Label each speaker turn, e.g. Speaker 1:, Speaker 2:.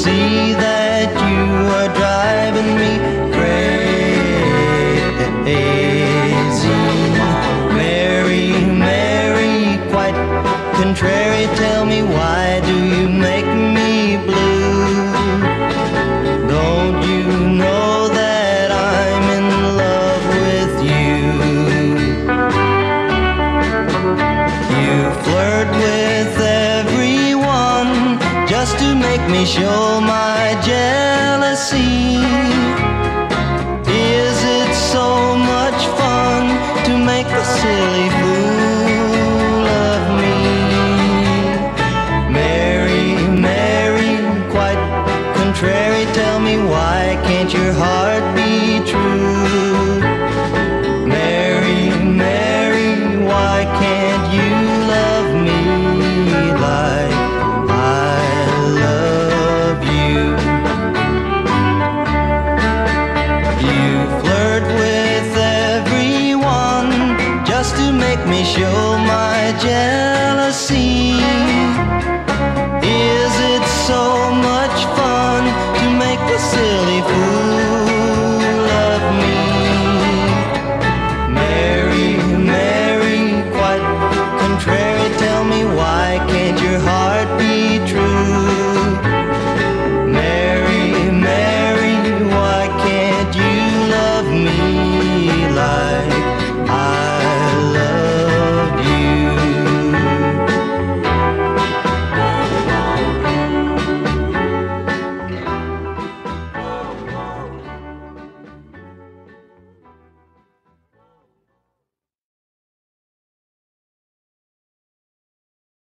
Speaker 1: see that you are driving me crazy. Mary, Mary, quite contrary, tell me why do you make me blue? Don't you know that I'm in love with you? You flirt with everyone just to make me show my jealousy.